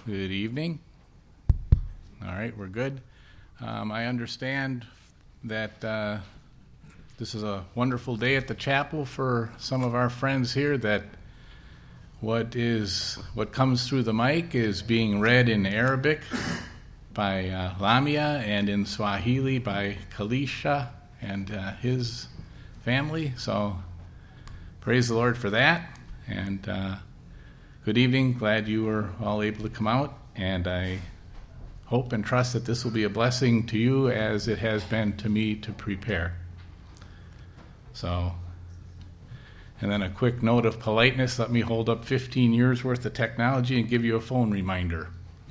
Good evening. All right, we're good. I understand that this is a wonderful day at the chapel for some of our friends here, that what comes through the mic is being read in Arabic by Lamia and in Swahili by Kalisha and his family. So praise the Lord for that. And good evening. Glad you were all able to come out. And I hope and trust that this will be a blessing to you as it has been to me to prepare. So, and then a quick note of politeness. Let me hold up 15 years worth of technology and give you a phone reminder.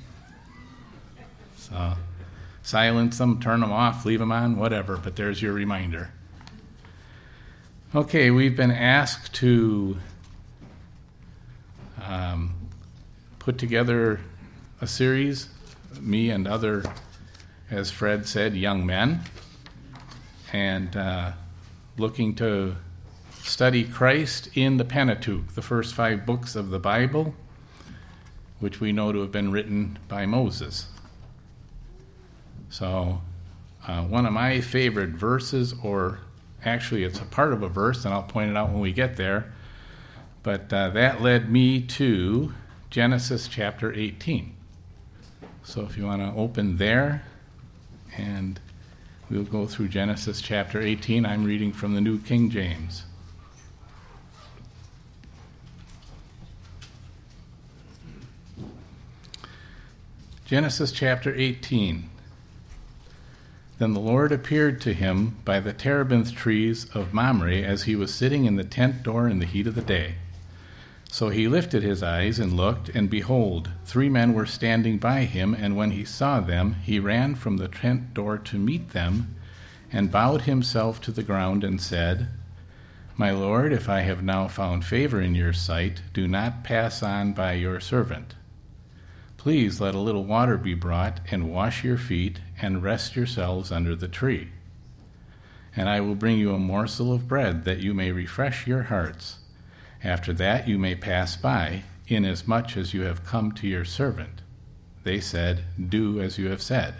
So, silence them, turn them off, leave them on, whatever, but there's your reminder. Okay, we've been asked to put together a series, me and other, as Fred said, young men, and looking to study Christ in the Pentateuch, the first 5 books of the Bible, which we know to have been written by Moses. So one of my favorite verses, or actually it's a part of a verse, and I'll point it out when we get there, but that led me to Genesis chapter 18. So if you want to open there, and we'll go through Genesis chapter 18. I'm reading from the New King James. Genesis chapter 18. Then the Lord appeared to him by the terebinth trees of Mamre as he was sitting in the tent door in the heat of the day. So he lifted his eyes and looked, and behold, 3 men were standing by him, and when he saw them, he ran from the tent door to meet them, and bowed himself to the ground and said, My Lord, if I have now found favor in your sight, do not pass on by your servant. Please let a little water be brought, and wash your feet, and rest yourselves under the tree. And I will bring you a morsel of bread, that you may refresh your hearts. After that you may pass by, inasmuch as you have come to your servant. They said, Do as you have said.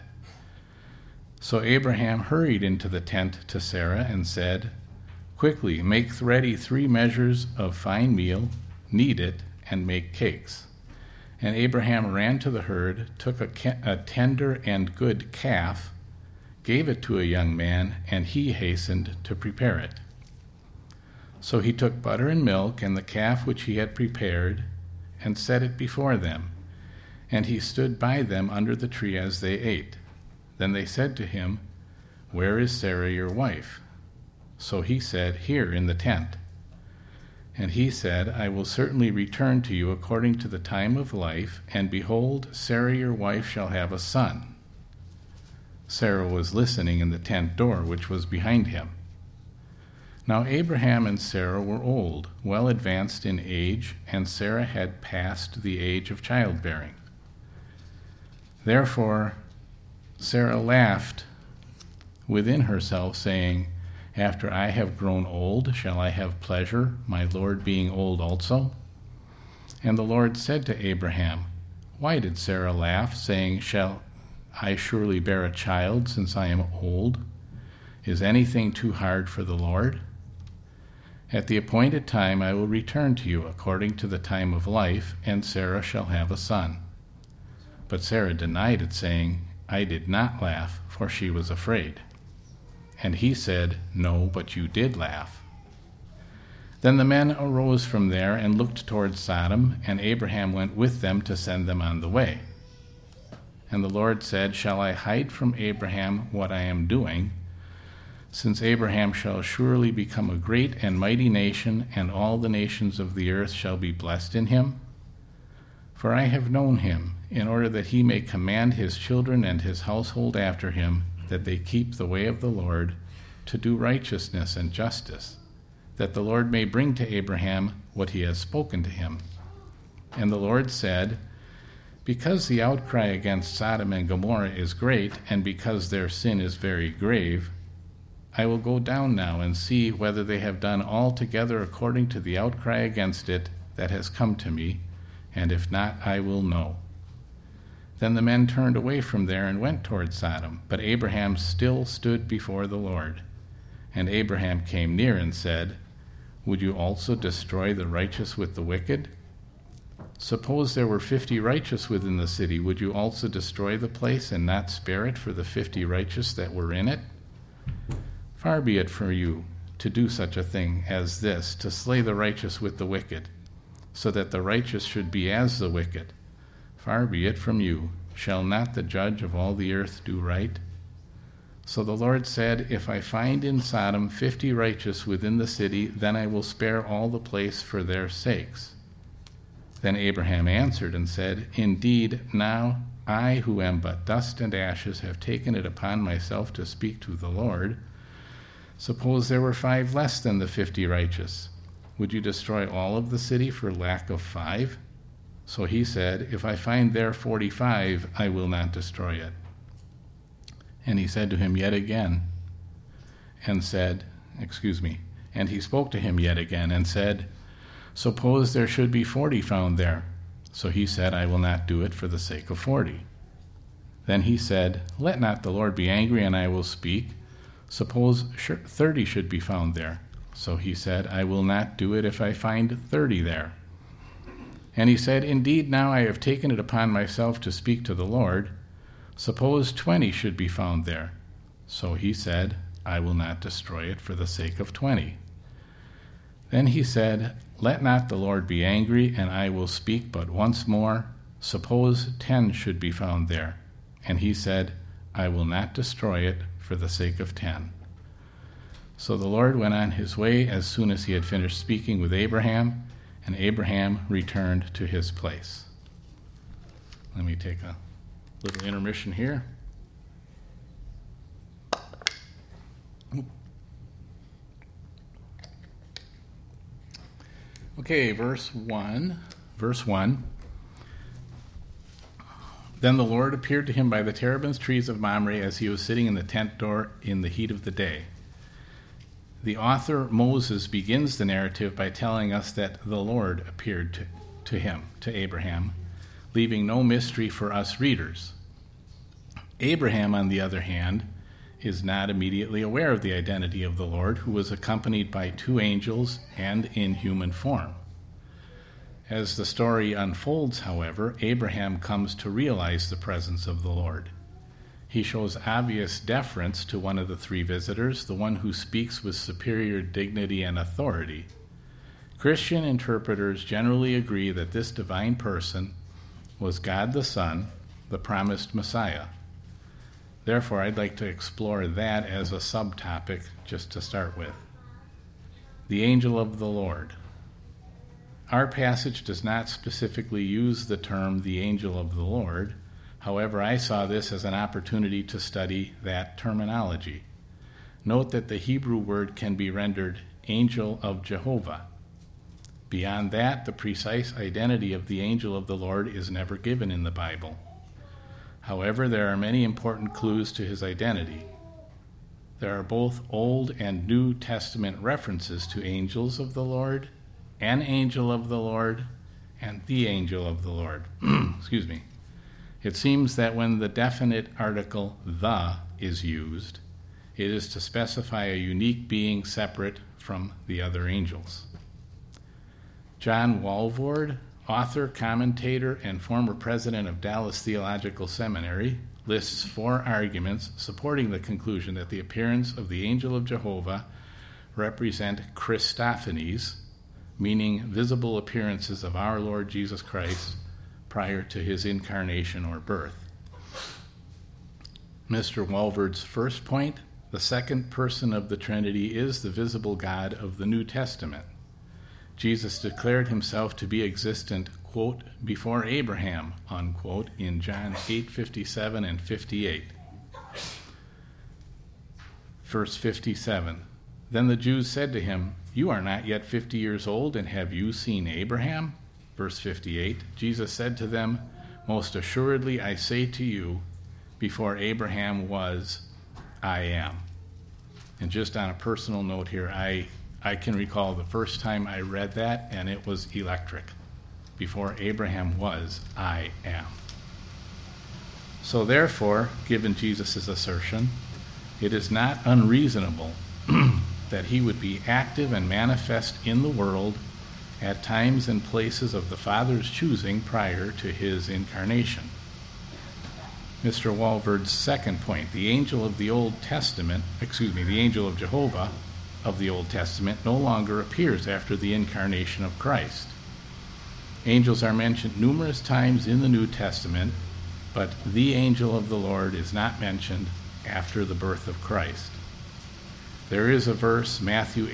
So Abraham hurried into the tent to Sarah and said, Quickly make ready 3 measures of fine meal, knead it, and make cakes. And Abraham ran to the herd, took a tender and good calf, gave it to a young man, and he hastened to prepare it. So he took butter and milk and the calf which he had prepared, and set it before them. And he stood by them under the tree as they ate. Then they said to him, Where is Sarah your wife? So he said, Here in the tent. And he said, I will certainly return to you according to the time of life, and behold, Sarah your wife shall have a son. Sarah was listening in the tent door which was behind him. Now Abraham and Sarah were old, well advanced in age, and Sarah had passed the age of childbearing. Therefore Sarah laughed within herself, saying, After I have grown old, shall I have pleasure, my Lord being old also? And the Lord said to Abraham, Why did Sarah laugh, saying, Shall I surely bear a child, since I am old? Is anything too hard for the Lord? At the appointed time I will return to you according to the time of life, and Sarah shall have a son. But Sarah denied it, saying, I did not laugh, for she was afraid. And he said, No, but you did laugh. Then the men arose from there and looked toward Sodom, and Abraham went with them to send them on the way. And the Lord said, Shall I hide from Abraham what I am doing? Since Abraham shall surely become a great and mighty nation, and all the nations of the earth shall be blessed in him. For I have known him, in order that he may command his children and his household after him, that they keep the way of the Lord, to do righteousness and justice, that the Lord may bring to Abraham what he has spoken to him. And the Lord said, Because the outcry against Sodom and Gomorrah is great, and because their sin is very grave, I will go down now and see whether they have done altogether according to the outcry against it that has come to me, and if not, I will know. Then the men turned away from there and went toward Sodom, but Abraham still stood before the Lord. And Abraham came near and said, "Would you also destroy the righteous with the wicked? Suppose there were 50 righteous within the city, would you also destroy the place and not spare it for the 50 righteous that were in it? Far be it from you to do such a thing as this, to slay the righteous with the wicked, so that the righteous should be as the wicked. Far be it from you. Shall not the judge of all the earth do right?" So the Lord said, "If I find in Sodom 50 righteous within the city, then I will spare all the place for their sakes." Then Abraham answered and said, "Indeed, now I, who am but dust and ashes, have taken it upon myself to speak to the Lord. Suppose there were 5 less than the 50 righteous. Would you destroy all of the city for lack of 5? So he said, "If I find there 45, I will not destroy it." And he said to him yet again, and he spoke to him yet again and said, "Suppose there should be 40 found there." So he said, "I will not do it for the sake of 40. Then he said, "Let not the Lord be angry, and I will speak. Suppose 30 should be found there." So he said, "I will not do it if I find 30 there." And he said, "Indeed, now I have taken it upon myself to speak to the Lord. Suppose 20 should be found there." So he said, "I will not destroy it for the sake of 20. Then he said, "Let not the Lord be angry, and I will speak but once more. Suppose 10 should be found there." And he said, "I will not destroy it for the sake of 10. So the Lord went on his way as soon as he had finished speaking with Abraham, and Abraham returned to his place. Let me take a little intermission here. Okay, verse 1. Then the Lord appeared to him by the terebinth trees of Mamre as he was sitting in the tent door in the heat of the day. The author, Moses, begins the narrative by telling us that the Lord appeared to Abraham, leaving no mystery for us readers. Abraham, on the other hand, is not immediately aware of the identity of the Lord, who was accompanied by 2 angels and in human form. As the story unfolds, however, Abraham comes to realize the presence of the Lord. He shows obvious deference to one of the 3 visitors, the one who speaks with superior dignity and authority. Christian interpreters generally agree that this divine person was God the Son, the promised Messiah. Therefore, I'd like to explore that as a subtopic just to start with. The angel of the Lord. Our passage does not specifically use the term the angel of the Lord. However, I saw this as an opportunity to study that terminology. Note that the Hebrew word can be rendered angel of Jehovah. Beyond that, the precise identity of the angel of the Lord is never given in the Bible. However, there are many important clues to his identity. There are both Old and New Testament references to angels of the Lord, an angel of the Lord, and the angel of the Lord. Excuse me. It seems that when the definite article "the" is used, it is to specify a unique being separate from the other angels. John Walvoord, author, commentator, and former president of Dallas Theological Seminary, lists 4 arguments supporting the conclusion that the appearance of the angel of Jehovah represent Christophanies, meaning visible appearances of our Lord Jesus Christ prior to his incarnation or birth. Mr. Walvoord's first point, the second person of the Trinity is the visible God of the New Testament. Jesus declared himself to be existent, quote, before Abraham, unquote, in John 8:57 and 58. Verse 57, then the Jews said to him, "You are not yet 50 years old, and have you seen Abraham?" Verse 58, Jesus said to them, "Most assuredly I say to you, before Abraham was, I am." And just on a personal note here, I can recall the first time I read that, and it was electric. Before Abraham was, I am. So therefore, given Jesus' assertion, it is not unreasonable that he would be active and manifest in the world at times and places of the Father's choosing prior to his incarnation. Mr. Walvoord's second point, the angel of Jehovah of the Old Testament no longer appears after the incarnation of Christ. Angels are mentioned numerous times in the New Testament, but the angel of the Lord is not mentioned after the birth of Christ. There is a verse, Matthew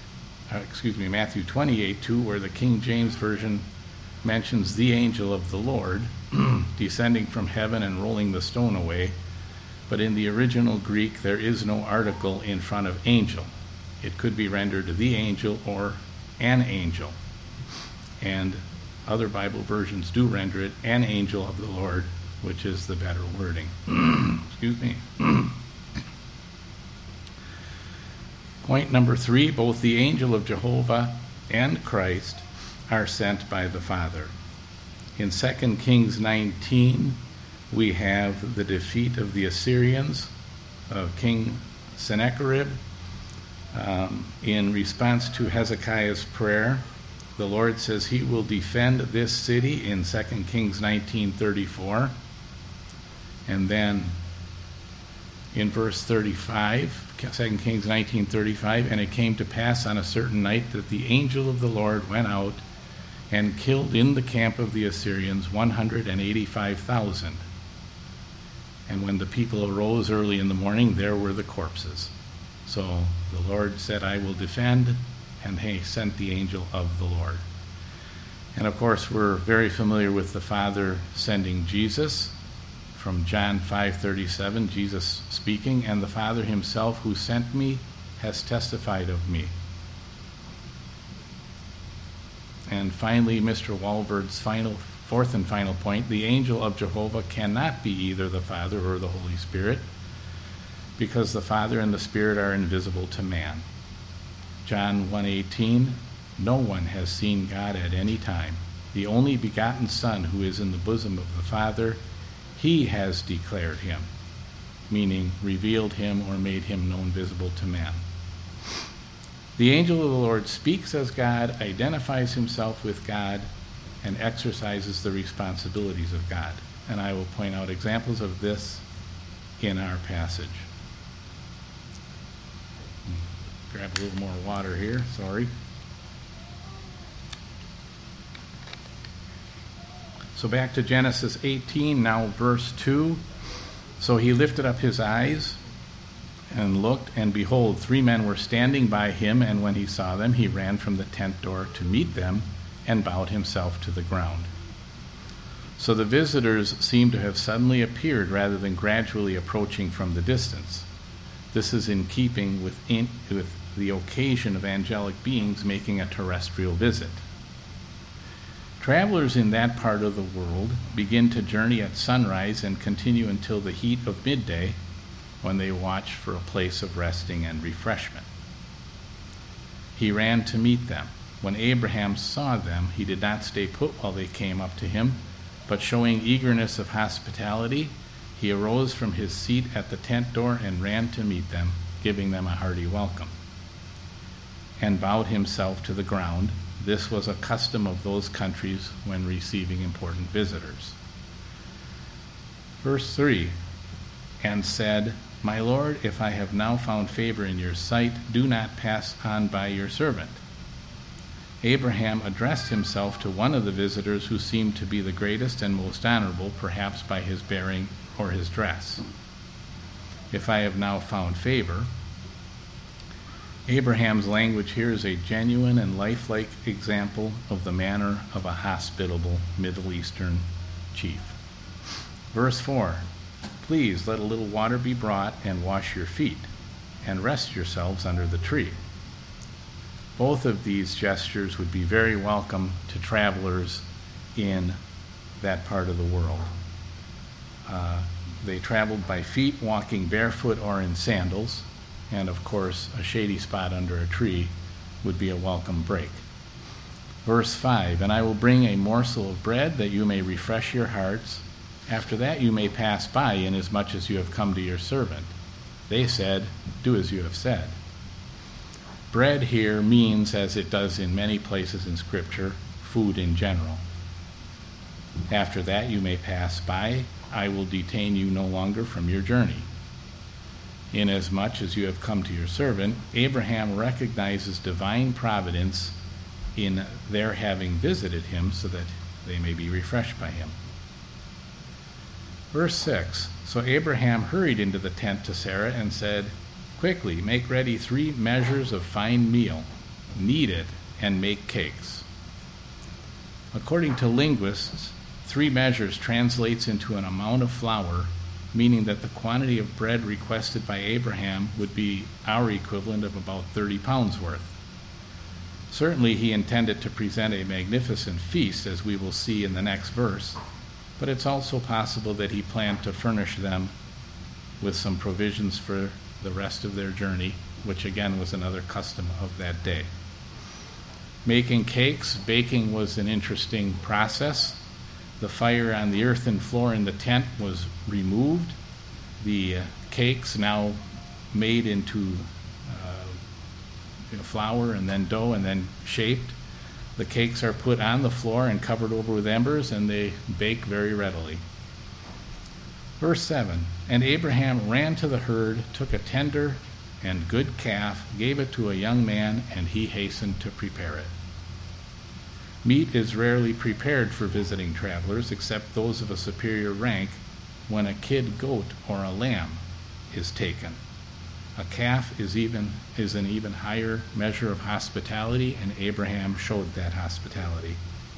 28:2, where the King James Version mentions the angel of the Lord descending from heaven and rolling the stone away, but in the original Greek there is no article in front of angel. It could be rendered the angel or an angel, and other Bible versions do render it an angel of the Lord, which is the better wording. Excuse me. Point number 3, both the angel of Jehovah and Christ are sent by the Father. In 2 Kings 19, we have the defeat of the Assyrians, of King Sennacherib. In response to Hezekiah's prayer, the Lord says he will defend this city in 2 Kings 19:34. And then in verse 35, 2 Kings 19:35, and it came to pass on a certain night that the angel of the Lord went out and killed in the camp of the Assyrians 185,000. And when the people arose early in the morning, there were the corpses. So the Lord said, I will defend, and he sent the angel of the Lord. And of course, we're very familiar with the Father sending Jesus. From John 5:37, Jesus speaking, and the Father himself who sent me has testified of me. And finally, Mr. Walvoord's fourth and final point, the angel of Jehovah cannot be either the Father or the Holy Spirit, because the Father and the Spirit are invisible to man. John 1:18, no one has seen God at any time. The only begotten Son who is in the bosom of the Father, he has declared him, meaning revealed him or made him known visible to man. The angel of the Lord speaks as God, identifies himself with God, and exercises the responsibilities of God. And I will point out examples of this in our passage. Grab a little more water here, sorry. So back to Genesis 18, now verse 2. So he lifted up his eyes and looked, and behold, 3 men were standing by him, and when he saw them, he ran from the tent door to meet them and bowed himself to the ground. So the visitors seem to have suddenly appeared rather than gradually approaching from the distance. This is in keeping with the occasion of angelic beings making a terrestrial visit. Travelers in that part of the world begin to journey at sunrise and continue until the heat of midday, when they watch for a place of resting and refreshment. He ran to meet them. When Abraham saw them, he did not stay put while they came up to him, but showing eagerness of hospitality, he arose from his seat at the tent door and ran to meet them, giving them a hearty welcome, and bowed himself to the ground. This was a custom of those countries when receiving important visitors. Verse 3, and said, My Lord, if I have now found favor in your sight, do not pass on by your servant. Abraham addressed himself to one of the visitors who seemed to be the greatest and most honorable, perhaps by his bearing or his dress. If I have now found favor. Abraham's language here is a genuine and lifelike example of the manner of a hospitable Middle Eastern chief. Verse 4, Please let a little water be brought and wash your feet, and rest yourselves under the tree. Both of these gestures would be very welcome to travelers in that part of the world. They traveled by feet, walking barefoot or in sandals, and of course a shady spot under a tree would be a welcome break. Verse 5, And I will bring a morsel of bread that you may refresh your hearts, After that you may pass by, inasmuch as you have come to your servant. They said, do as you have said. Bread here means, as it does in many places in Scripture, food in general. After that you may pass by. I will detain you no longer from your journey. Inasmuch as you have come to your servant, Abraham recognizes divine providence in their having visited him so that they may be refreshed by him. Verse 6, so Abraham hurried into the tent to Sarah and said, quickly, make ready 3 measures of fine meal, knead it, and make cakes. According to linguists, 3 measures translates into an amount of flour, meaning that the quantity of bread requested by Abraham would be our equivalent of about 30 pounds worth. Certainly he intended to present a magnificent feast, as we will see in the next verse, but it's also possible that he planned to furnish them with some provisions for the rest of their journey, which again was another custom of that day. Making cakes, baking was an interesting process. The fire on the earthen floor in the tent was removed. The cakes now made into flour and then dough and then shaped. The cakes are put on the floor and covered over with embers, and they bake very readily. Verse 7, and Abraham ran to the herd, took a tender and good calf, gave it to a young man, and he hastened to prepare it. Meat is rarely prepared for visiting travelers, except those of a superior rank, when a kid goat or a lamb is taken. A calf is an even higher measure of hospitality, and Abraham showed that hospitality.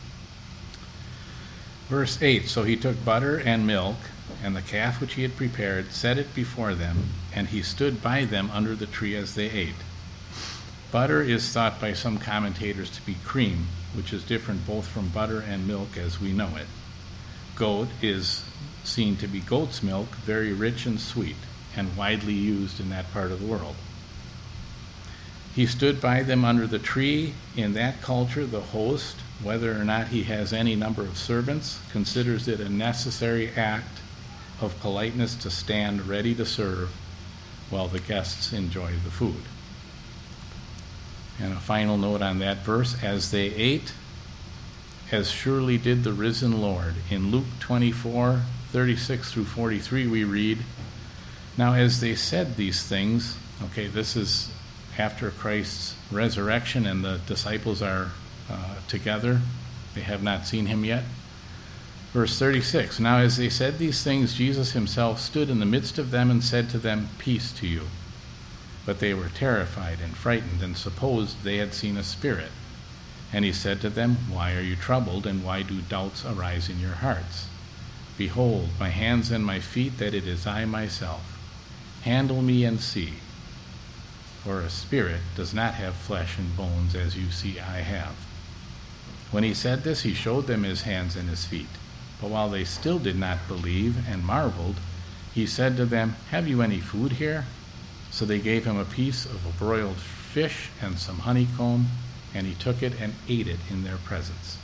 Verse 8, so he took butter and milk, and the calf which he had prepared, set it before them, and he stood by them under the tree as they ate. Butter is thought by some commentators to be cream, which is different both from butter and milk as we know it. Goat is seen to be goat's milk, very rich and sweet, and widely used in that part of the world. He stood by them under the tree. In that culture, the host, whether or not he has any number of servants, considers it a necessary act of politeness to stand ready to serve while the guests enjoy the food. And a final note on that verse, as they ate, as surely did the risen Lord. In Luke 24:36 through 43 we read, now as they said these things, okay, this is after Christ's resurrection and the disciples are together. They have not seen him yet. Verse 36, now as they said these things, Jesus himself stood in the midst of them and said to them, peace to you. But they were terrified and frightened and supposed they had seen a spirit. And he said to them, why are you troubled, and why do doubts arise in your hearts? Behold, my hands and my feet, that it is I myself. Handle me and see. For a spirit does not have flesh and bones, as you see I have. When he said this, he showed them his hands and his feet. But while they still did not believe and marveled, he said to them, have you any food here? So they gave him a piece of a broiled fish and some honeycomb, and he took it and ate it in their presence.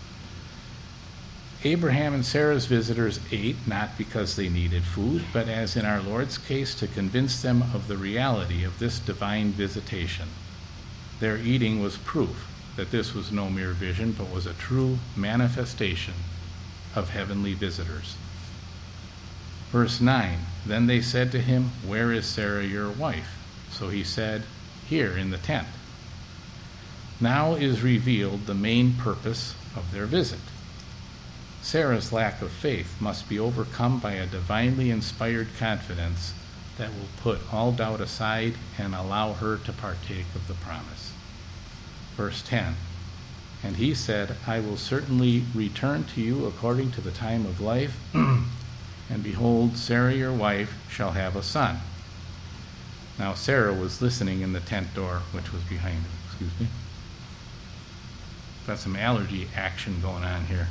Abraham and Sarah's visitors ate not because they needed food, but as in our Lord's case, to convince them of the reality of this divine visitation. Their eating was proof that this was no mere vision, but was a true manifestation of heavenly visitors. Verse 9, then they said to him, where is Sarah your wife? So he said, here in the tent. Now is revealed the main purpose of their visit. Sarah's lack of faith must be overcome by a divinely inspired confidence that will put all doubt aside and allow her to partake of the promise. Verse 10, and he said, I will certainly return to you according to the time of life, and behold, Sarah your wife shall have a son. Now Sarah was listening in the tent door, which was behind him. Excuse me. Got some allergy action going on here.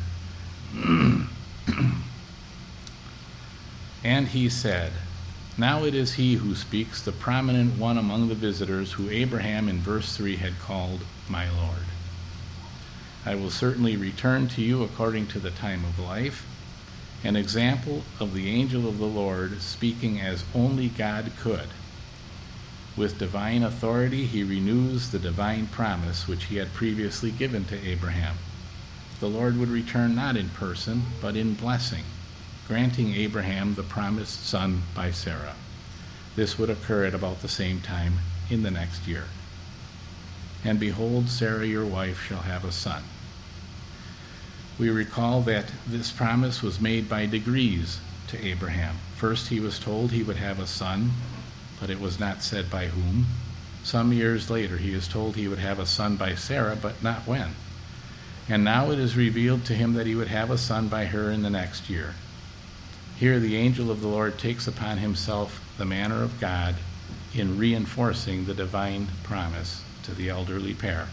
And he said, now it is he who speaks, the prominent one among the visitors, who Abraham in verse 3 had called my Lord. I will certainly return to you according to the time of life. An example of the angel of the Lord speaking as only God could. With divine authority, he renews the divine promise which he had previously given to Abraham. The Lord would return not in person, but in blessing, granting Abraham the promised son by Sarah. This would occur at about the same time in the next year. And behold, Sarah your wife shall have a son. We recall that this promise was made by degrees to Abraham. First he was told he would have a son, but it was not said by whom. Some years later he is told he would have a son by Sarah, but not when. And now it is revealed to him that he would have a son by her in the next year. Here the angel of the Lord takes upon himself the manner of God in reinforcing the divine promise to the elderly pair.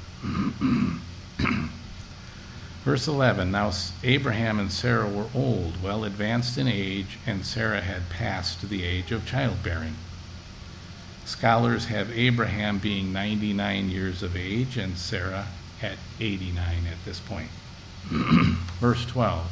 Verse 11, now Abraham and Sarah were old, well advanced in age, and Sarah had passed the age of childbearing. Scholars have Abraham being 99 years of age and Sarah at 89 at this point. Verse 12,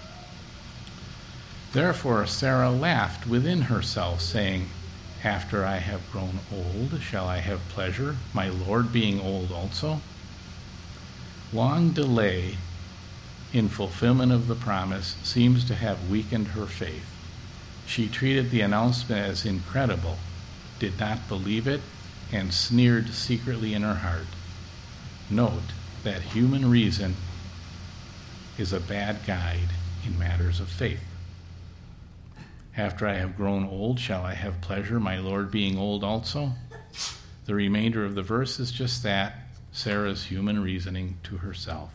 therefore Sarah laughed within herself, saying, after I have grown old, shall I have pleasure, my Lord being old also? Long delay in fulfillment of the promise seems to have weakened her faith. She treated the announcement as incredible, did not believe it, and sneered secretly in her heart. Note that human reason is a bad guide in matters of faith. After I have grown old, shall I have pleasure, my Lord being old also? The remainder of the verse is just that, Sarah's human reasoning to herself.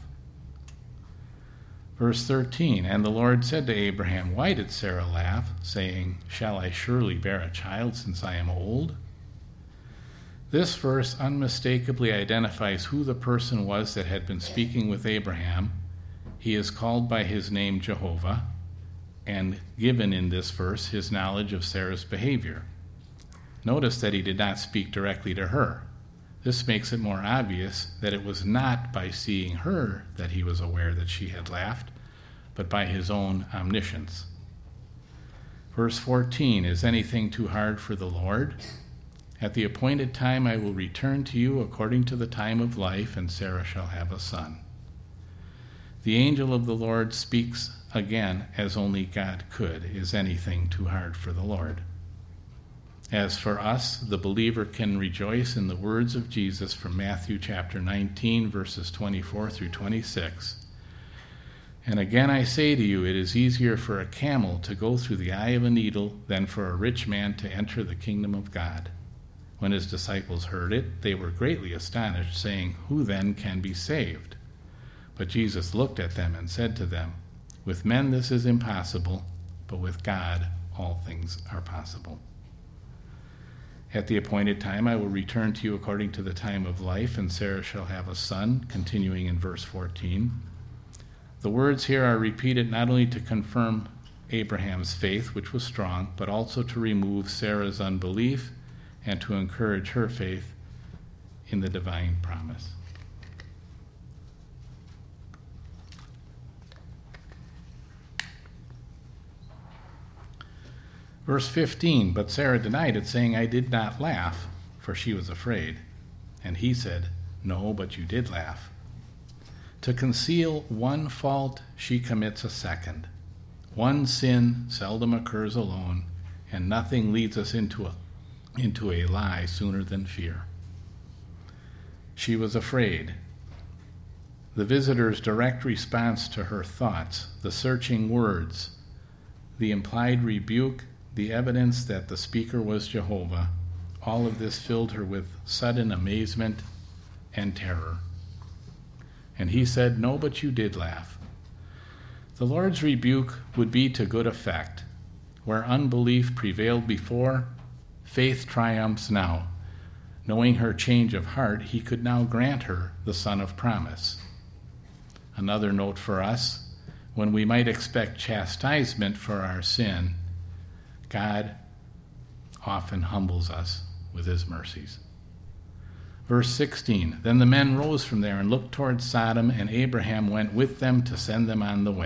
Verse 13, and the Lord said to Abraham, why did Sarah laugh, saying, shall I surely bear a child since I am old? This verse unmistakably identifies who the person was that had been speaking with Abraham. He is called by his name Jehovah, and given in this verse his knowledge of Sarah's behavior. Notice that he did not speak directly to her. This makes it more obvious that it was not by seeing her that he was aware that she had laughed, but by his own omniscience. Verse 14, is anything too hard for the Lord? At the appointed time I will return to you according to the time of life, and Sarah shall have a son. The angel of the Lord speaks again as only God could. Is anything too hard for the Lord? As for us, the believer can rejoice in the words of Jesus from Matthew chapter 19, verses 24 through 26. And again I say to you, it is easier for a camel to go through the eye of a needle than for a rich man to enter the kingdom of God. When his disciples heard it, they were greatly astonished, saying, who then can be saved? But Jesus looked at them and said to them, with men this is impossible, but with God all things are possible. At the appointed time I will return to you according to the time of life, and Sarah shall have a son, continuing in verse 14. The words here are repeated not only to confirm Abraham's faith, which was strong, but also to remove Sarah's unbelief and to encourage her faith in the divine promise. Verse 15, but Sarah denied it, saying, I did not laugh, for she was afraid. And he said, no, but you did laugh. To conceal one fault, she commits a second. One sin seldom occurs alone, and nothing leads us into a lie sooner than fear. She was afraid. The visitor's direct response to her thoughts, the searching words, the implied rebuke, the evidence that the speaker was Jehovah, all of this filled her with sudden amazement and terror. And he said, no, but you did laugh. The Lord's rebuke would be to good effect. Where unbelief prevailed before, faith triumphs now. Knowing her change of heart, he could now grant her the son of promise. Another note for us, when we might expect chastisement for our sin, God often humbles us with his mercies. Verse 16, then the men rose from there and looked toward Sodom, and Abraham went with them to send them on the way.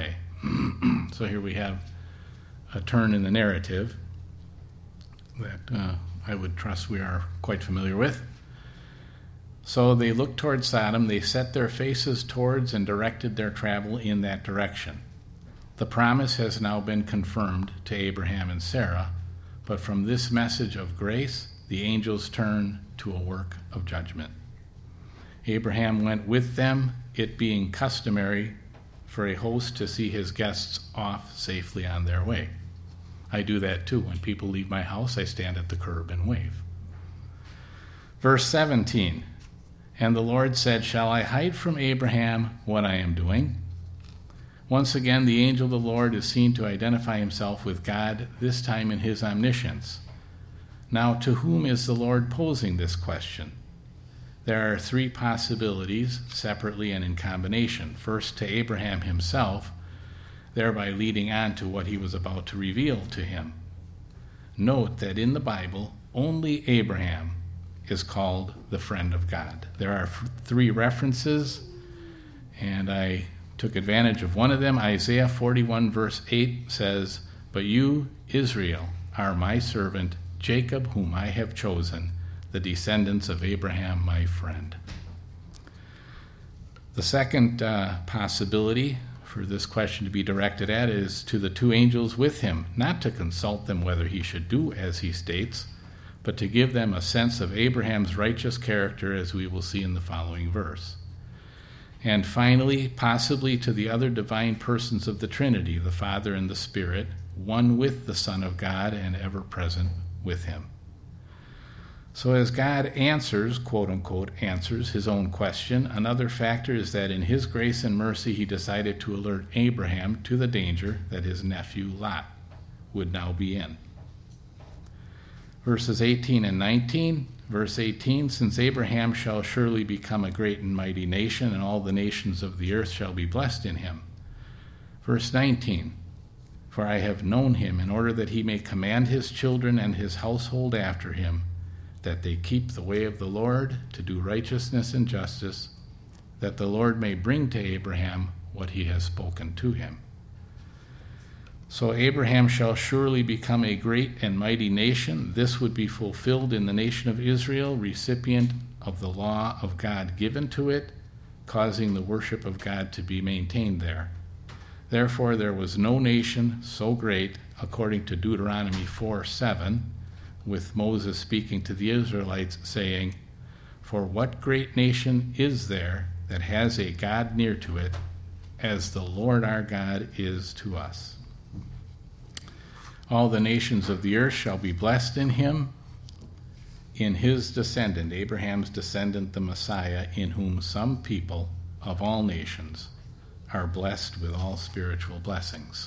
So here we have a turn in the narrative that I would trust we are quite familiar with. So they looked toward Sodom, they set their faces towards and directed their travel in that direction. The promise has now been confirmed to Abraham and Sarah, but from this message of grace, the angels turn to a work of judgment. Abraham went with them, it being customary for a host to see his guests off safely on their way. I do that too. When people leave my house, I stand at the curb and wave. Verse 17, and the Lord said, shall I hide from Abraham what I am doing? Once again, the angel of the Lord is seen to identify himself with God, this time in his omniscience. Now, to whom is the Lord posing this question? There are three possibilities, separately and in combination. First, to Abraham himself, thereby leading on to what he was about to reveal to him. Note that in the Bible, only Abraham is called the friend of God. There are three references, and I took advantage of one of them. Isaiah 41 verse 8 says, but you, Israel, are my servant, Jacob, whom I have chosen, the descendants of Abraham, my friend. The second possibility for this question to be directed at is to the two angels with him, not to consult them whether he should do as he states, but to give them a sense of Abraham's righteous character, as we will see in the following verse. And finally, possibly to the other divine persons of the Trinity, the Father and the Spirit, one with the Son of God and ever present with him. So as God answers, quote-unquote, answers his own question, another factor is that in his grace and mercy he decided to alert Abraham to the danger that his nephew Lot would now be in. Verses 18 and 19. Verse 18, since Abraham shall surely become a great and mighty nation, and all the nations of the earth shall be blessed in him. Verse 19, for I have known him in order that he may command his children and his household after him, that they keep the way of the Lord, to do righteousness and justice, that the Lord may bring to Abraham what he has spoken to him. So Abraham shall surely become a great and mighty nation. This would be fulfilled in the nation of Israel, recipient of the law of God given to it, causing the worship of God to be maintained there. Therefore there was no nation so great, according to Deuteronomy 4:7, with Moses speaking to the Israelites, saying, for what great nation is there that has a God near to it, as the Lord our God is to us? All the nations of the earth shall be blessed in him, in his descendant, Abraham's descendant, the Messiah, in whom some people of all nations are blessed with all spiritual blessings.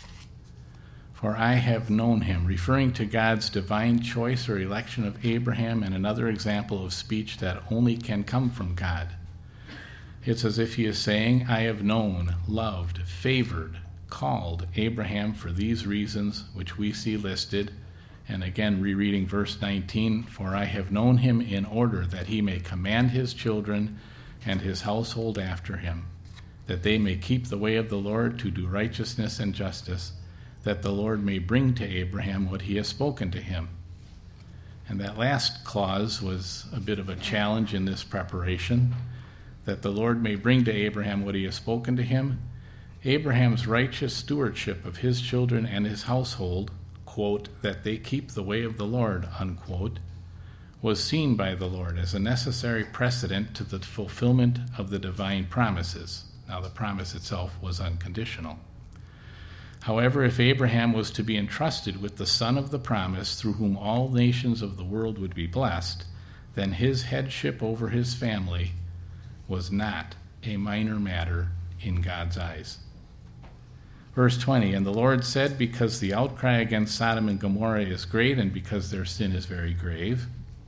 For I have known him, referring to God's divine choice or election of Abraham, and another example of speech that only can come from God. It's as if he is saying, I have known, loved, favored, called Abraham for these reasons which we see listed. And again, rereading verse 19, for I have known him in order that he may command his children and his household after him, that they may keep the way of the Lord, to do righteousness and justice, that the Lord may bring to Abraham what he has spoken to him. And that last clause was a bit of a challenge in this preparation, that the Lord may bring to Abraham what he has spoken to him. Abraham's righteous stewardship of his children and his household, quote, that they keep the way of the Lord, unquote, was seen by the Lord as a necessary precedent to the fulfillment of the divine promises. Now, the promise itself was unconditional. However, if Abraham was to be entrusted with the son of the promise, through whom all nations of the world would be blessed, then his headship over his family was not a minor matter in God's eyes. Verse 20, and the Lord said, because the outcry against Sodom and Gomorrah is great, and because their sin is very grave.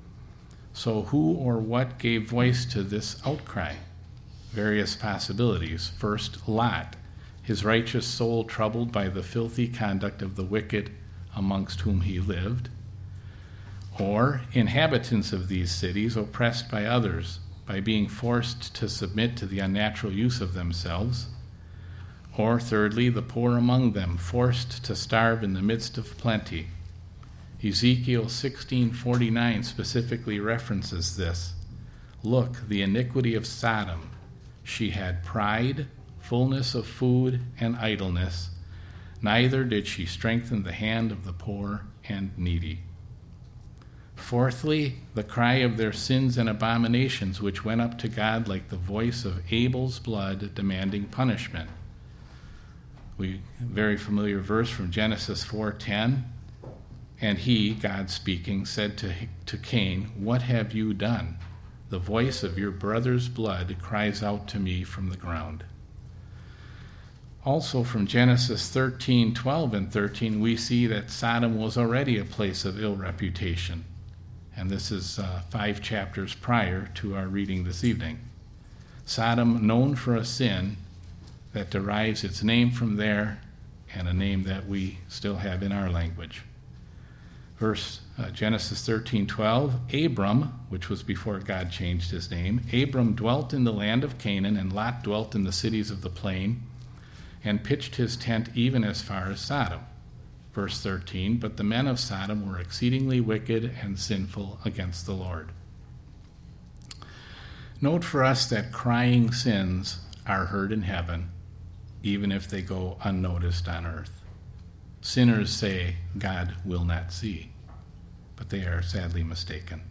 So who or what gave voice to this outcry? Various possibilities. First, Lot, his righteous soul troubled by the filthy conduct of the wicked amongst whom he lived. Or inhabitants of these cities oppressed by others, by being forced to submit to the unnatural use of themselves. Or thirdly, the poor among them, forced to starve in the midst of plenty. Ezekiel 16:49 specifically references this. Look, the iniquity of Sodom. She had pride, fullness of food, and idleness. Neither did she strengthen the hand of the poor and needy. Fourthly, the cry of their sins and abominations, which went up to God like the voice of Abel's blood demanding punishment. Very familiar verse from Genesis 4:10. And he, God speaking, said to Cain, what have you done? The voice of your brother's blood cries out to me from the ground. Also from Genesis 13:12 and 13, we see that Sodom was already a place of ill reputation. And this is 5 chapters prior to our reading this evening. Sodom, known for a sin that derives its name from there, and a name that we still have in our language. Genesis 13:12, Abram, which was before God changed his name, Abram dwelt in the land of Canaan, and Lot dwelt in the cities of the plain, and pitched his tent even as far as Sodom. Verse 13, but the men of Sodom were exceedingly wicked and sinful against the Lord. Note for us that crying sins are heard in heaven, even if they go unnoticed on earth. Sinners say God will not see, but they are sadly mistaken.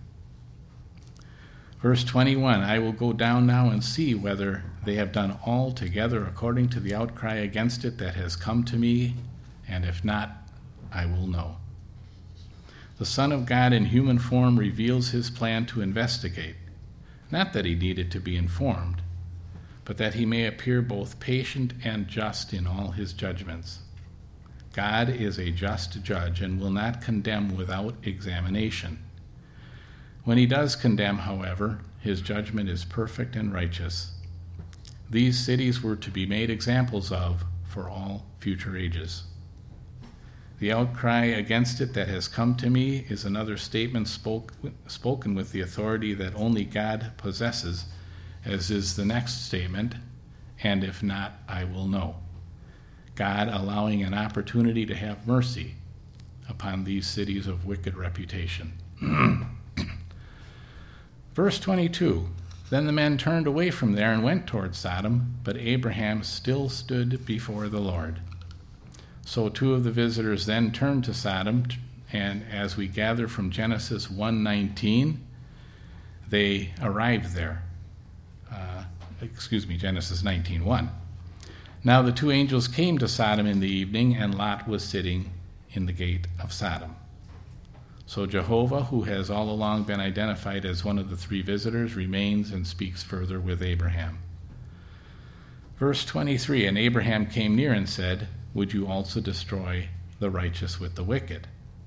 Verse 21, I will go down now and see whether they have done all together according to the outcry against it that has come to me, and if not, I will know. The Son of God in human form reveals his plan to investigate, not that he needed to be informed, but that he may appear both patient and just in all his judgments. God is a just judge and will not condemn without examination. When he does condemn, however, his judgment is perfect and righteous. These cities were to be made examples of for all future ages. The outcry against it that has come to me is another statement spoken with the authority that only God possesses, as is the next statement, and if not, I will know. God allowing an opportunity to have mercy upon these cities of wicked reputation. Verse 22, then the men turned away from there and went toward Sodom, but Abraham still stood before the Lord. So 2 of the visitors then turned to Sodom, and as we gather from Genesis 1:19, they arrived there. Genesis 19:1. Now the 2 angels came to Sodom in the evening, and Lot was sitting in the gate of Sodom. So Jehovah, who has all along been identified as one of the 3 visitors, remains and speaks further with Abraham. Verse 23, and Abraham came near and said, would you also destroy the righteous with the wicked?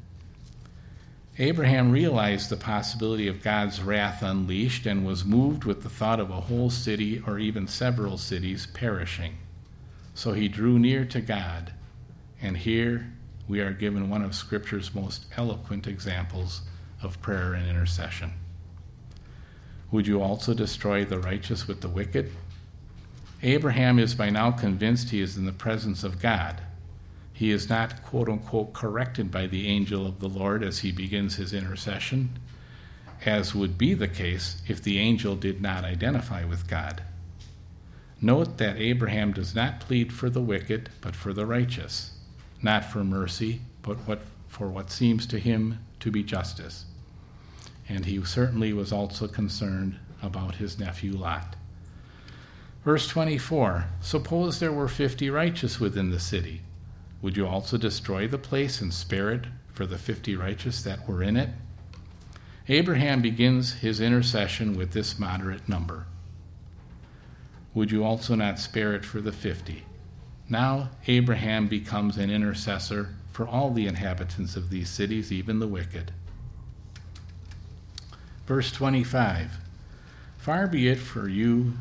Abraham realized the possibility of God's wrath unleashed and was moved with the thought of a whole city or even several cities perishing. So he drew near to God, and here we are given one of Scripture's most eloquent examples of prayer and intercession. Would you also destroy the righteous with the wicked? Abraham is by now convinced he is in the presence of God. He is not, quote-unquote, corrected by the angel of the Lord as he begins his intercession, as would be the case if the angel did not identify with God. Note that Abraham does not plead for the wicked, but for the righteous, not for mercy, but for what seems to him to be justice. And he certainly was also concerned about his nephew Lot. Verse 24, suppose there were 50 righteous within the city. Would you also destroy the place and spare it for the 50 righteous that were in it? Abraham begins his intercession with this moderate number. Would you also not spare it for the 50? Now Abraham becomes an intercessor for all the inhabitants of these cities, even the wicked. Verse 25, far be it from you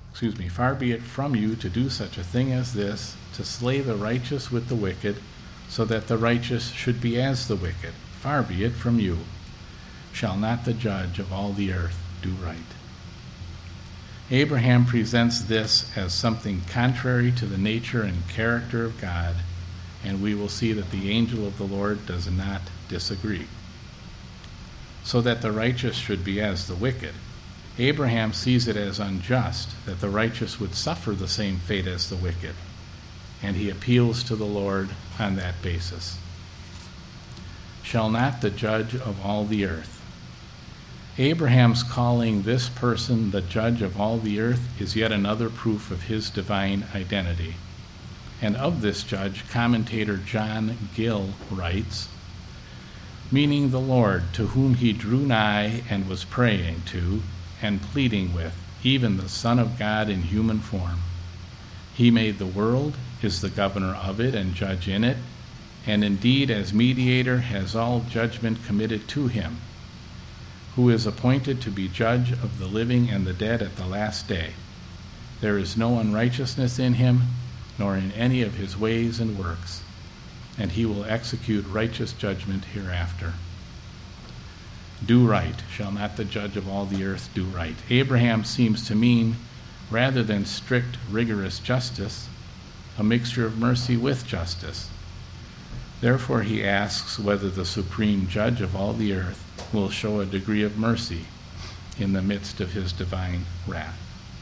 to do such a thing as this, to slay the righteous with the wicked, so that the righteous should be as the wicked. Far be it from you. Shall not the judge of all the earth do right? Abraham presents this as something contrary to the nature and character of God, and we will see that the angel of the Lord does not disagree. So that the righteous should be as the wicked. Abraham sees it as unjust that the righteous would suffer the same fate as the wicked, and he appeals to the Lord on that basis. Shall not the judge of all the earth? Abraham's calling this person the judge of all the earth is yet another proof of his divine identity. And of this judge, commentator John Gill writes, meaning the Lord, to whom he drew nigh and was praying to and pleading with, even the Son of God in human form. He made the world, is the governor of it and judge in it, and indeed as mediator has all judgment committed to him, who is appointed to be judge of the living and the dead at the last day. There is no unrighteousness in him, nor in any of his ways and works, and he will execute righteous judgment hereafter. Do right. Shall not the judge of all the earth do right? Abraham seems to mean, rather than strict, rigorous justice, a mixture of mercy with justice. Therefore he asks whether the supreme judge of all the earth will show a degree of mercy in the midst of his divine wrath.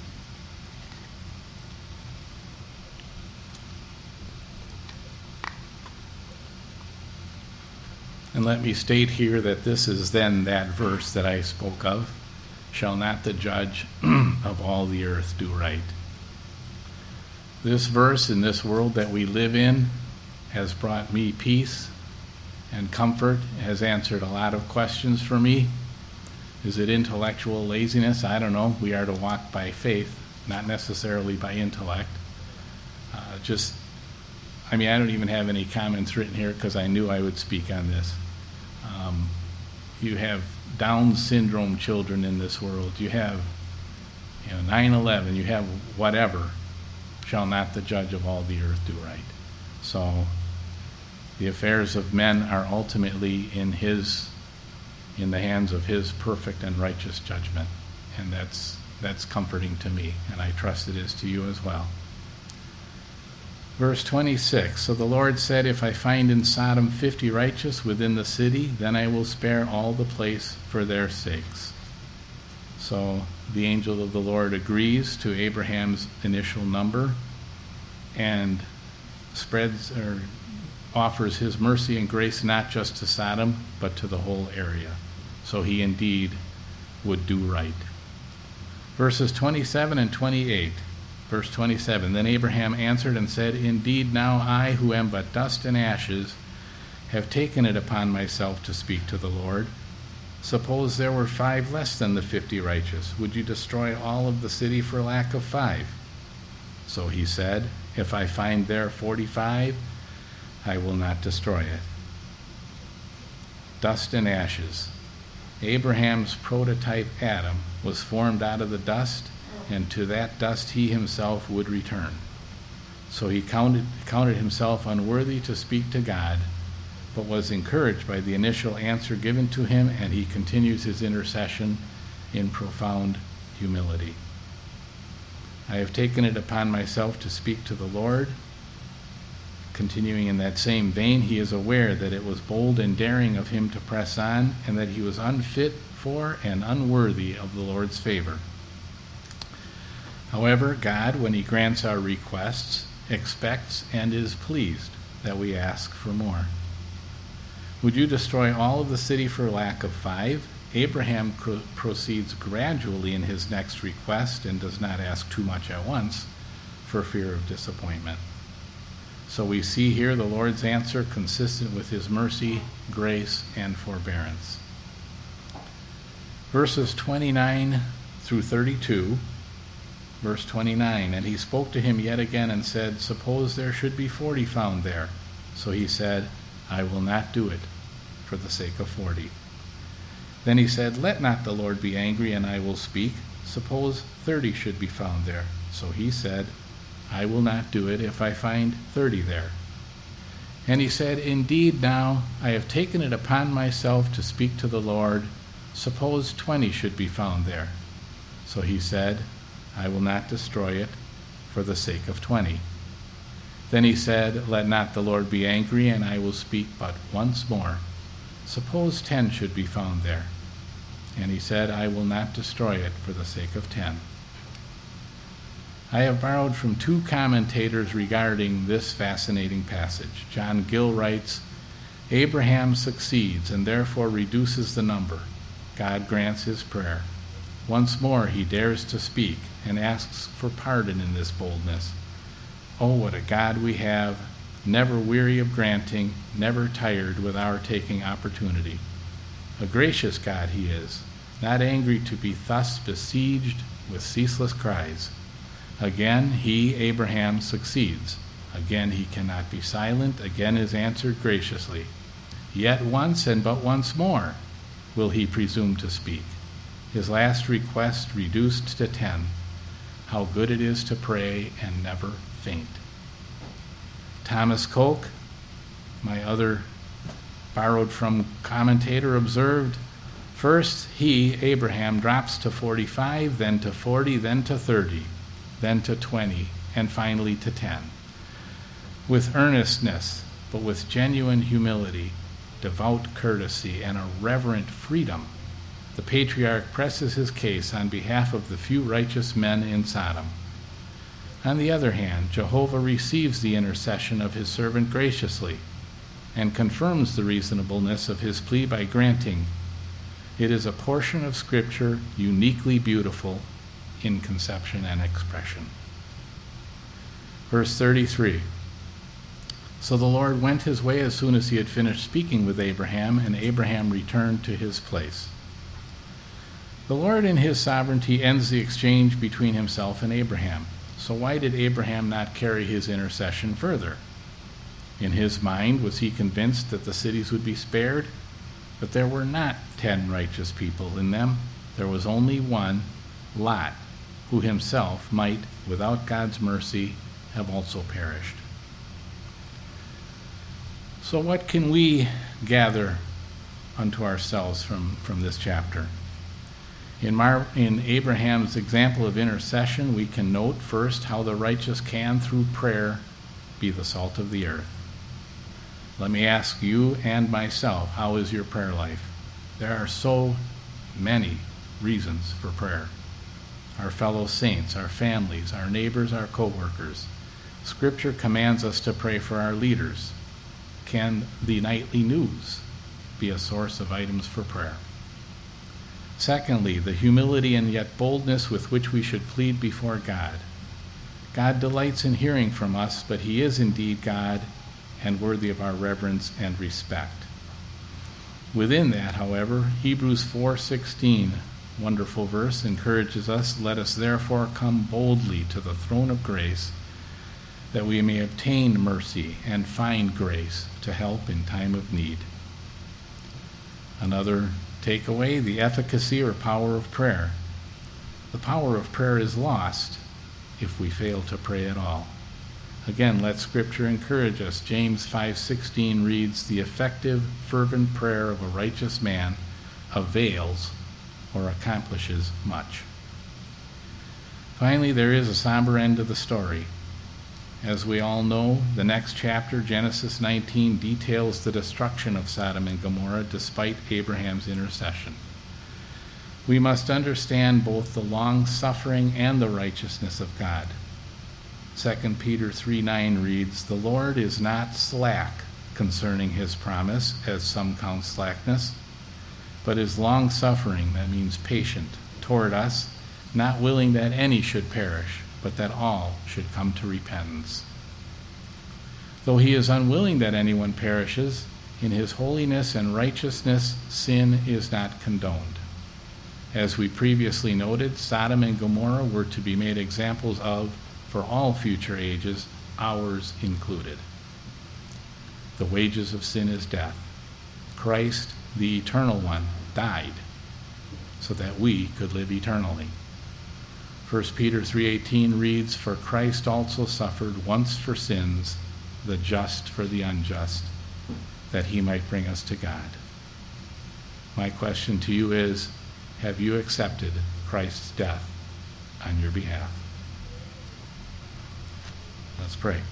And let me state here that this is then that verse that I spoke of. Shall not the judge of all the earth do right? This verse in this world that we live in has brought me peace and comfort, has answered a lot of questions for me. Is it intellectual laziness? I don't know. We are to walk by faith, not necessarily by intellect. I don't even have any comments written here because I knew I would speak on this. You have Down syndrome children in this world. You have 9/11. You have whatever. Shall not the judge of all the earth do right? So the affairs of men are ultimately in the hands of his perfect and righteous judgment. And that's comforting to me, and I trust it is to you as well. Verse 26, so the Lord said, if I find in Sodom 50 righteous within the city, then I will spare all the place for their sakes. So the angel of the Lord agrees to Abraham's initial number and offers his mercy and grace not just to Sodom, but to the whole area. So he indeed would do right. Verses 27 and 28. Verse 27, then Abraham answered and said, indeed now I, who am but dust and ashes, have taken it upon myself to speak to the Lord. Suppose there were 5 less than the 50 righteous. Would you destroy all of the city for lack of 5? So he said, if I find there 45, I will not destroy it. Dust and ashes. Abraham's prototype Adam was formed out of the dust, and to that dust he himself would return. So he counted himself unworthy to speak to God, but was encouraged by the initial answer given to him, and he continues his intercession in profound humility. I have taken it upon myself to speak to the Lord. Continuing in that same vein, he is aware that it was bold and daring of him to press on, and that he was unfit for and unworthy of the Lord's favor. However, God, when he grants our requests, expects and is pleased that we ask for more. Would you destroy all of the city for lack of 5? Abraham proceeds gradually in his next request and does not ask too much at once for fear of disappointment. So we see here the Lord's answer consistent with his mercy, grace, and forbearance. Verses 29 through 32. Verse 29, and he spoke to him yet again and said, suppose there should be 40 found there. So he said, I will not do it for the sake of 40. Then he said, let not the Lord be angry, and I will speak. Suppose 30 should be found there. So he said, I will not do it if I find 30 there. And he said, indeed now I have taken it upon myself to speak to the Lord. Suppose 20 should be found there. So he said, I will not destroy it for the sake of 20. Then he said, Let not the Lord be angry, and I will speak but once more. Suppose 10 should be found there. And he said, I will not destroy it for the sake of 10. I have borrowed from 2 commentators regarding this fascinating passage. John Gill writes, Abraham succeeds and therefore reduces the number. God grants his prayer. Once more he dares to speak and asks for pardon in this boldness. Oh, what a God we have, never weary of granting, never tired with our taking opportunity. A gracious God he is, not angry to be thus besieged with ceaseless cries. Again he, Abraham, succeeds. Again he cannot be silent, again is answered graciously. Yet once and but once more will he presume to speak. His last request reduced to 10. How good it is to pray and never faint. Thomas Coke, my other borrowed from commentator, observed, first he, Abraham, drops to 45, then to 40, then to 30, then to 20, and finally to 10. With earnestness, but with genuine humility, devout courtesy, and a reverent freedom, the patriarch presses his case on behalf of the few righteous men in Sodom. On the other hand, Jehovah receives the intercession of his servant graciously and confirms the reasonableness of his plea by granting, it is a portion of Scripture uniquely beautiful in conception and expression. Verse 33. So the Lord went his way as soon as he had finished speaking with Abraham, and Abraham returned to his place. The Lord in his sovereignty ends the exchange between himself and Abraham. So why did Abraham not carry his intercession further? In his mind, was he convinced that the cities would be spared? But there were not 10 righteous people in them. There was only one, Lot, who himself might, without God's mercy, have also perished. So what can we gather unto ourselves from this chapter? In Abraham's example of intercession, we can note first how the righteous can, through prayer, be the salt of the earth. Let me ask you and myself, how is your prayer life? There are so many reasons for prayer. Our fellow saints, our families, our neighbors, our co-workers. Scripture commands us to pray for our leaders. Can the nightly news be a source of items for prayer? Secondly, the humility and yet boldness with which we should plead before God. God delights in hearing from us, but he is indeed God and worthy of our reverence and respect. Within that, however, Hebrews 4:16, wonderful verse, encourages us, let us therefore come boldly to the throne of grace, that we may obtain mercy and find grace to help in time of need. Another takeaway, the efficacy or power of prayer. The power of prayer is lost if we fail to pray at all. Again, let Scripture encourage us. James 5:16 reads, the effective, fervent prayer of a righteous man avails or accomplishes much. Finally, there is a somber end to the story. As we all know, the next chapter, Genesis 19, details the destruction of Sodom and Gomorrah despite Abraham's intercession. We must understand both the long-suffering and the righteousness of God. 2 Peter 3:9 reads, the Lord is not slack concerning his promise, as some count slackness, but is long-suffering, that means patient, toward us, not willing that any should perish, but that all should come to repentance. Though he is unwilling that anyone perishes, in his holiness and righteousness, sin is not condoned. As we previously noted, Sodom and Gomorrah were to be made examples of for all future ages, ours included. The wages of sin is death. Christ, the Eternal One, died so that we could live eternally. 1 Peter 3:18 reads, for Christ also suffered once for sins, the just for the unjust, that he might bring us to God. My question to you is, have you accepted Christ's death on your behalf. Let's pray.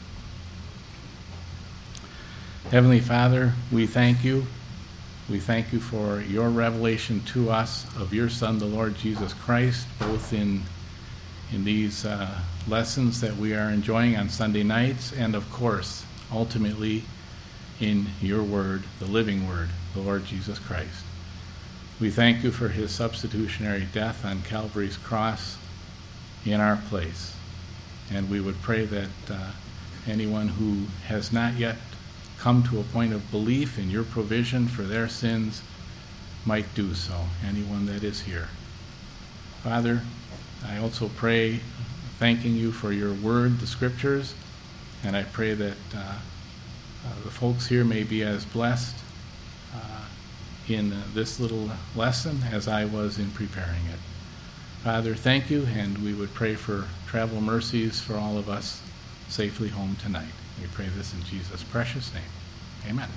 Heavenly Father, we thank you. We thank you for your revelation to us of your Son, the Lord Jesus Christ, both in these lessons that we are enjoying on Sunday nights, and of course, ultimately, in your word, the living word, the Lord Jesus Christ. We thank you for his substitutionary death on Calvary's cross in our place. And we would pray that anyone who has not yet come to a point of belief in your provision for their sins might do so, anyone that is here. Father, I also pray, thanking you for your word, the scriptures, and I pray that the folks here may be as blessed in this little lesson as I was in preparing it. Father, thank you, and we would pray for travel mercies for all of us safely home tonight. We pray this in Jesus' precious name. Amen.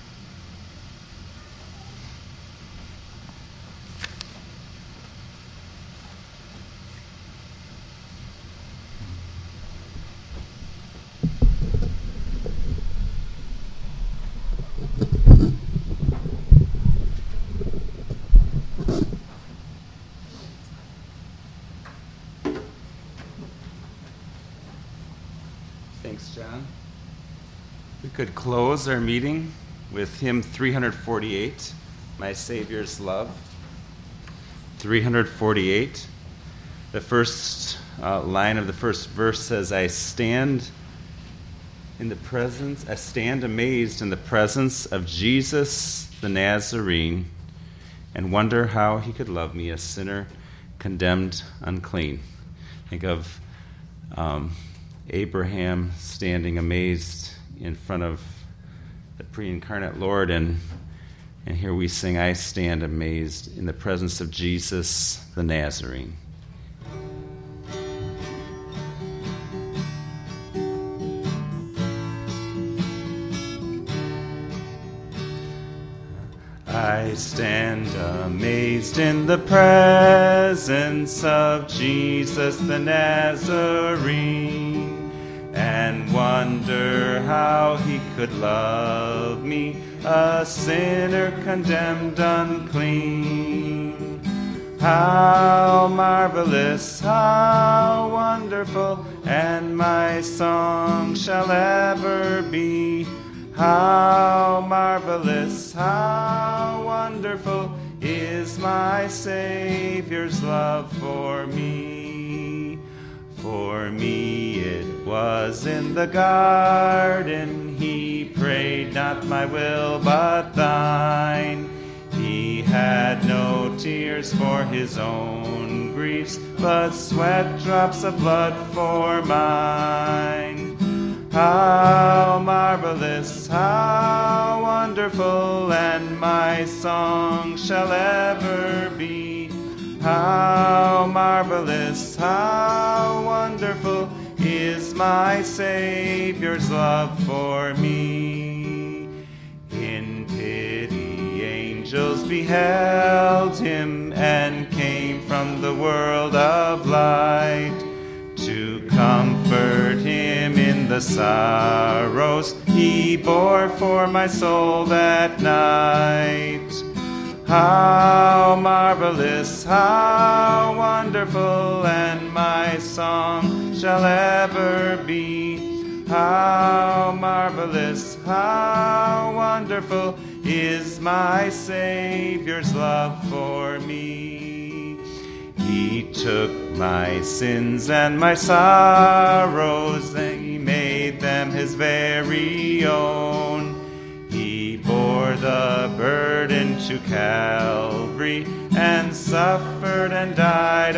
Thanks, John. We could close our meeting with hymn 348, My Savior's Love. 348. The first line of the first verse says, I stand amazed in the presence of Jesus the Nazarene, and wonder how he could love me, a sinner condemned unclean. Think of Abraham standing amazed in front of the pre-incarnate Lord, and here we sing, I stand amazed in the presence of Jesus the Nazarene. I stand amazed in the presence of Jesus the Nazarene, and wonder how he could love me, a sinner condemned unclean. How marvelous, how wonderful, and my song shall ever be. How marvelous, how wonderful is my Savior's love for me. For me it was in the garden, he prayed, not my will but thine. He had no tears for his own griefs, but sweat drops of blood for mine. How marvelous, how wonderful, and my song shall ever be. How marvelous, how wonderful is my Savior's love for me. In pity, angels beheld him and came from the world of light to comfort him in the sorrows he bore for my soul that night. How marvelous, how wonderful, and my song shall ever be. How marvelous, how wonderful is my Savior's love for me. He took my sins and my sorrows, and he made them his very own. He bore the burden to Calvary and suffered and died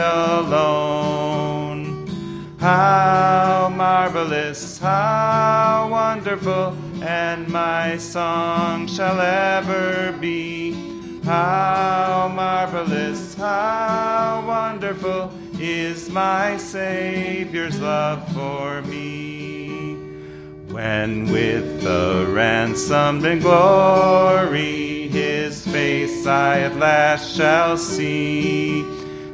alone. How marvelous, how wonderful, and my song shall ever be. How marvelous, how wonderful is my Savior's love for me. When with the ransomed in glory his face I at last shall see,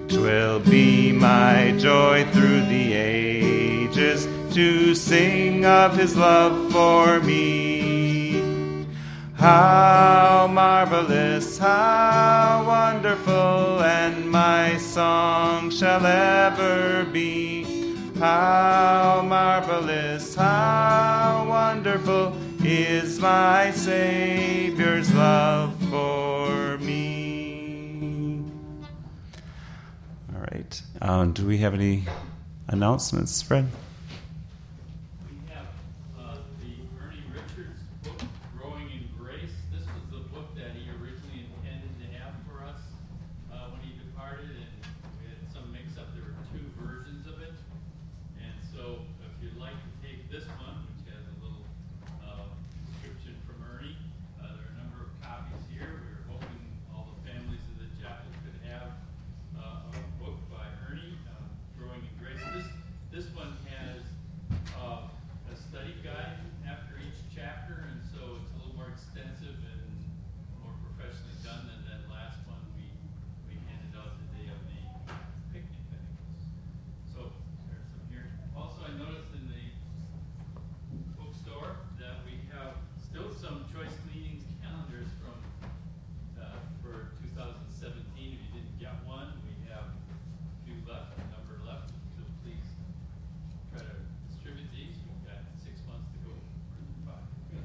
'Twill be my joy through the ages to sing of his love for me. How marvelous, how wonderful, and my song shall ever be. How marvelous, how wonderful is my Savior's love for me. All right. Do we have any announcements, Fred? We have the Ernie Richards book, Growing in Grace. This was the book that he originally intended to have for us when he departed, and we had some mix-up. There were two versions of it. And so if you'd like to take this one, which has a little description from Ernie, there are a number of copies here. We were hoping all the families of the chapel could have a book by Ernie, Growing in Grace. This one has a study guide after each chapter, and so it's a little more extensive and more professionally done than that last one we handed out the day of the picnic, I think it was. So there's some here. Also, I noticed in the bookstore that we have still some choice cleanings calendars from for 2017. If you didn't get one, we have a few left, a number left. So please try to distribute these. We've got 6 months to go. Or 5. Yeah.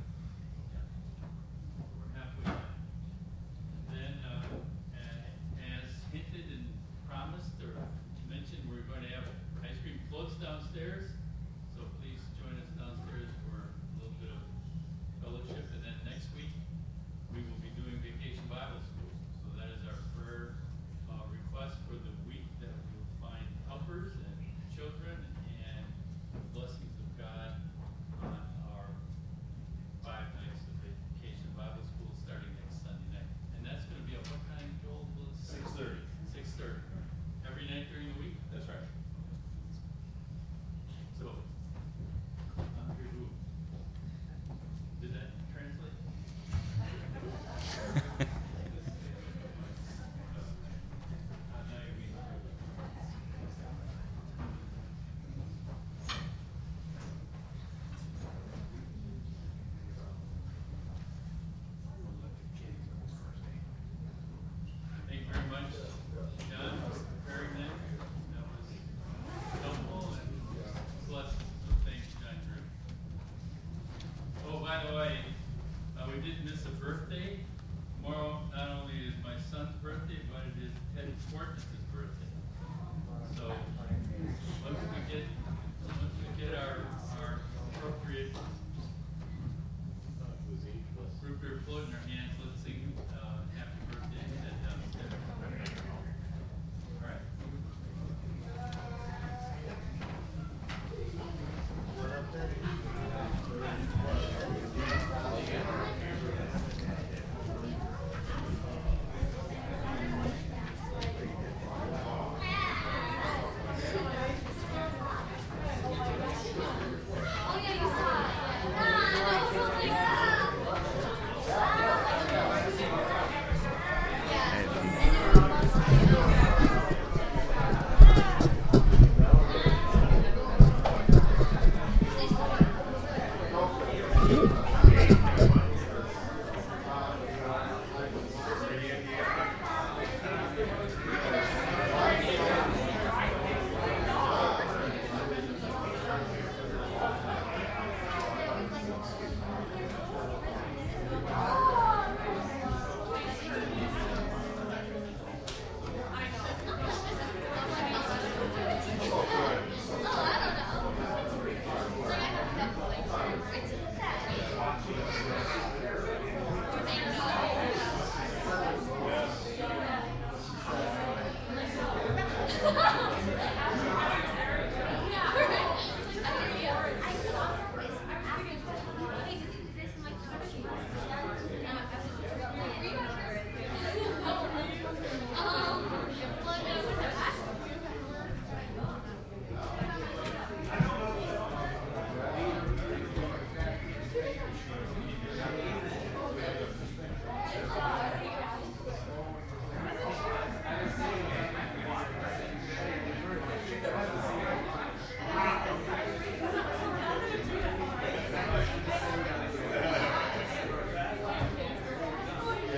We're halfway done. Then, as hinted and promised or mentioned, we're going to have ice cream floats downstairs. So please join us downstairs for a little bit of fellowship. And then next week, we will be doing Vacation Bible School. So that is our prayer request for the week, that we will find helpers and children and the blessings of God on our 5 nights of Vacation Bible School starting next Sunday night. And that's going to be at what time, Joel? 6:30. 6:30. Every night during the week? That's right. So, here who? Did that translate? Thank you very much, John, for preparing that. That was helpful and blessed. So thank you, John Drew. Oh, by the way, we did miss a birthday. Tomorrow, not only is my son's birthday, but it is Ted Schwartz's birthday. So once we get our appropriate root beer float in our hands, let's sing happy birthday to Ted downstairs. All right.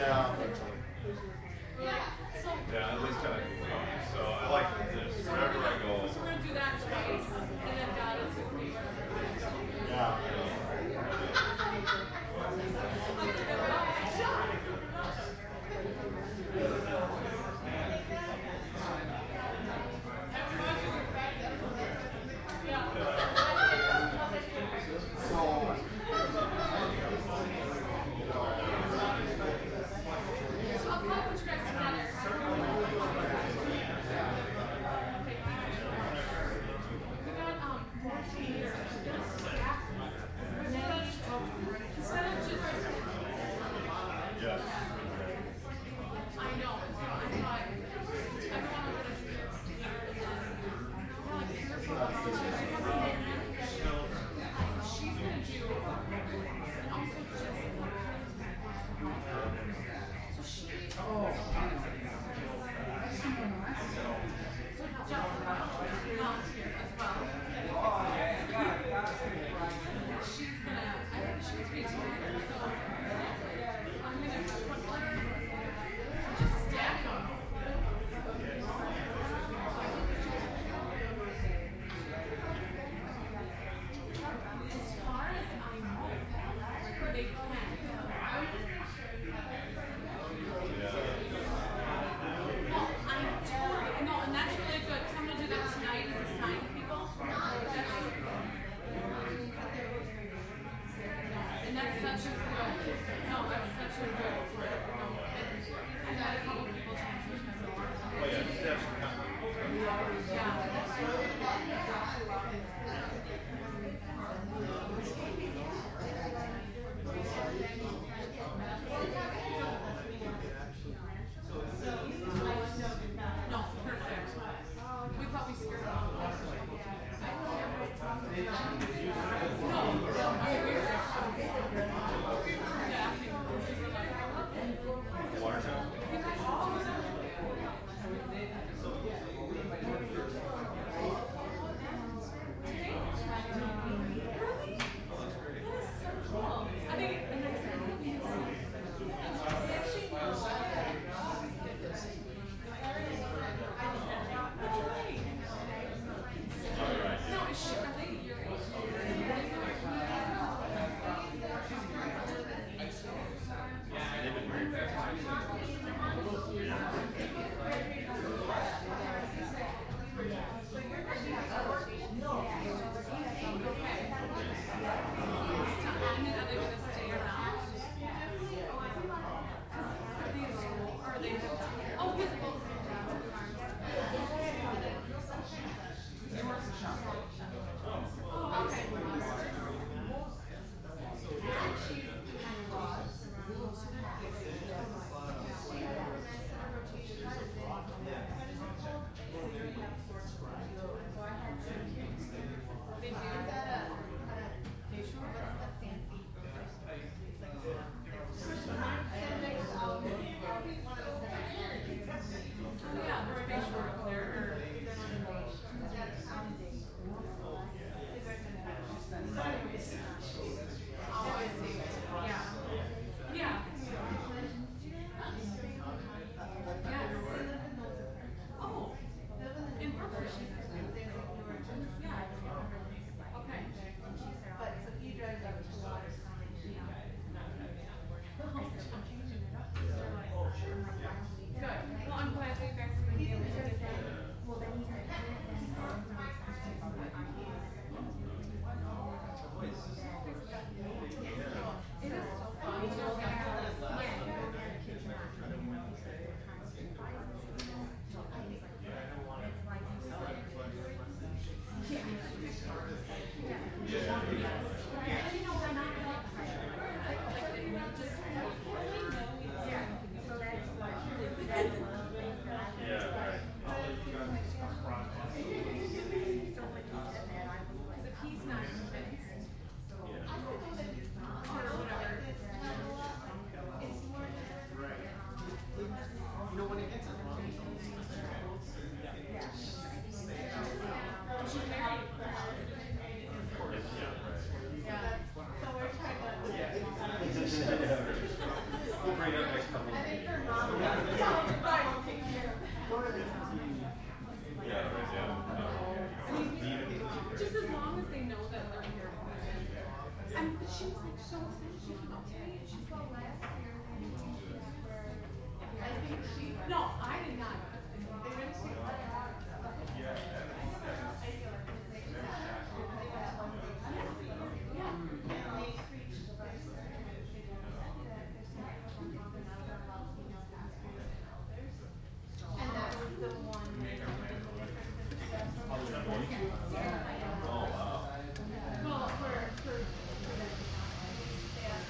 Yeah, it was kind of cool. So I like this. Wherever I go. So we're going to do that twice, and then God is going to be I'm going to she was like so excited. She came up to me and she saw last year. I think she, no,